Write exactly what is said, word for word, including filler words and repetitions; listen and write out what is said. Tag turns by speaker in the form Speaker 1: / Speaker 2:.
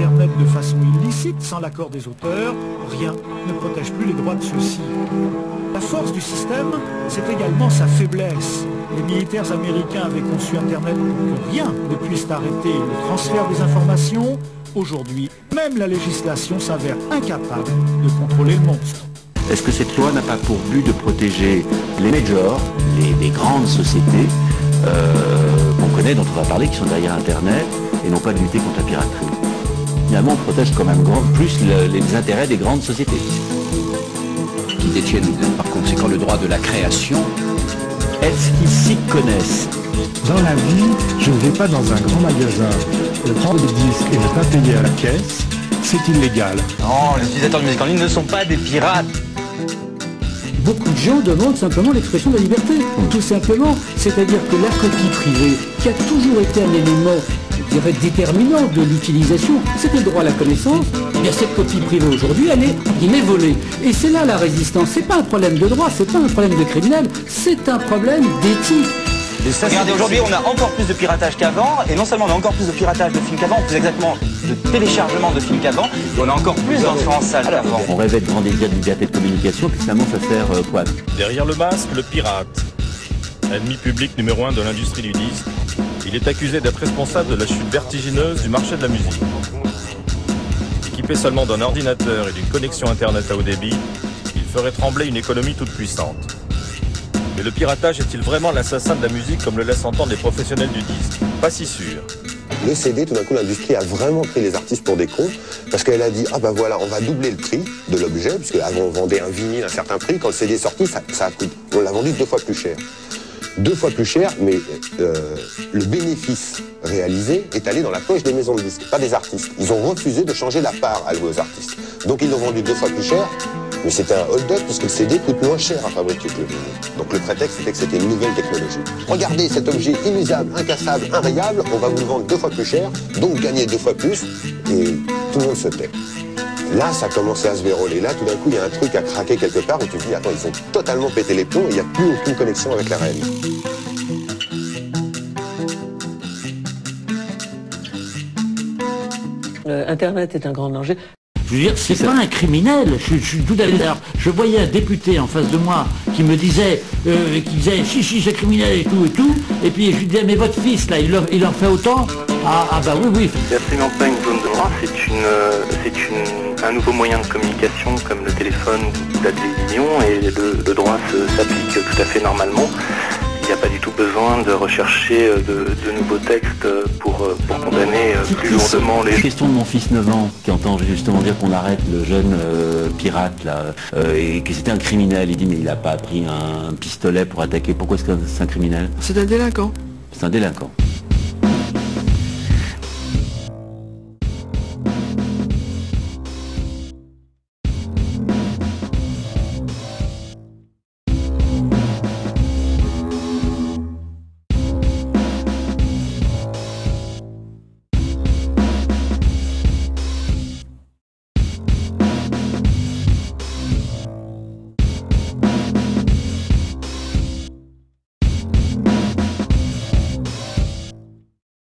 Speaker 1: Internet de façon illicite, sans l'accord des auteurs, rien ne protège plus les droits de ceux-ci. La force du système, c'est également sa faiblesse. Les militaires américains avaient conçu Internet pour que rien ne puisse arrêter le transfert des informations. Aujourd'hui, même la législation s'avère incapable de contrôler le monstre.
Speaker 2: Est-ce que cette loi n'a pas pour but de protéger les majors, les, les grandes sociétés euh, qu'on connaît, dont on va parler, qui sont derrière Internet, et non pas de lutter contre la piraterie? Finalement, on protège quand même grand, plus le, les intérêts des grandes sociétés.
Speaker 3: Qui détiennent par conséquent le droit de la création.
Speaker 2: Est-ce qu'ils s'y connaissent?
Speaker 4: Dans la vie, je ne vais pas dans un grand magasin prendre des disques et ne pas payer à la caisse, c'est illégal.
Speaker 5: Non, les utilisateurs de musique en ligne ne sont pas des pirates.
Speaker 6: Beaucoup de gens demandent simplement l'expression de la liberté, tout simplement. C'est-à-dire que la copie privée, qui a toujours été un élément, je dirais, déterminant de l'utilisation, c'était le droit à la connaissance, eh bien cette copie privée aujourd'hui, elle est, il est volée. Et c'est là la résistance. C'est pas un problème de droit, c'est pas un problème de criminel, c'est un problème d'éthique.
Speaker 5: Regardez, aujourd'hui on a encore plus de piratage qu'avant, et non seulement on a encore plus de piratage de films qu'avant, plus exactement de téléchargement de films qu'avant, et on a encore plus d'entrées en salle qu'avant.
Speaker 2: On rêvait de grand désir de liberté de communication, puis finalement ça sert euh, quoi?
Speaker 7: Derrière le masque, le pirate. Ennemi public numéro un de l'industrie du disque, il est accusé d'être responsable de la chute vertigineuse du marché de la musique. Équipé seulement d'un ordinateur et d'une connexion internet à haut débit, il ferait trembler une économie toute puissante. Mais le piratage est-il vraiment l'assassin de la musique comme le laissent entendre les professionnels du disque? Pas si sûr.
Speaker 8: Le C D, tout d'un coup, l'industrie a vraiment pris les artistes pour des cons, parce qu'elle a dit, ah ben voilà, on va doubler le prix de l'objet, puisque avant on vendait un vinyle à un certain prix, quand le C D est sorti, ça, ça a coûté, on l'a vendu deux fois plus cher. Deux fois plus cher, mais euh, le bénéfice réalisé est allé dans la poche des maisons de disques, pas des artistes. Ils ont refusé de changer la part allouée aux artistes. Donc ils l'ont vendu deux fois plus cher, mais c'était un hold-up puisque le C D coûte moins cher à fabriquer que le vinyle. Donc le prétexte c'était que c'était une nouvelle technologie. Regardez cet objet inusable, incassable, invariable, on va vous le vendre deux fois plus cher, donc gagner deux fois plus, et tout le monde se tait. Là, ça a commencé à se verrouiller. Là, tout d'un coup, il y a un truc à craquer quelque part où tu te dis, attends, ils ont totalement pété les plombs et il n'y a plus aucune connexion avec la réalité.
Speaker 9: Euh, Internet est un grand danger.
Speaker 1: Je veux dire, c'est pas un criminel. Je, je suis tout à l'heure. Je voyais un député en face de moi qui me disait, euh, qui disait, si, si, c'est criminel et tout et tout. Et puis je lui disais, mais votre fils, là, il leur, il leur fait autant? Ah, ah bah oui, oui.
Speaker 10: C'est absolument pas une zone de droit. C'est une, c'est une, un nouveau moyen de communication comme le téléphone ou la télévision. Et le, le droit se, s'applique tout à fait normalement. Il n'y a pas du tout besoin de rechercher de, de nouveaux textes pour, pour condamner plus lourdement les...
Speaker 2: Question de mon fils neuf ans qui entend justement dire qu'on arrête le jeune euh, pirate là euh, et que c'était un criminel. Il dit mais il n'a pas pris un pistolet pour attaquer. Pourquoi est-ce que c'est un criminel?
Speaker 11: C'est un délinquant.
Speaker 2: C'est un délinquant.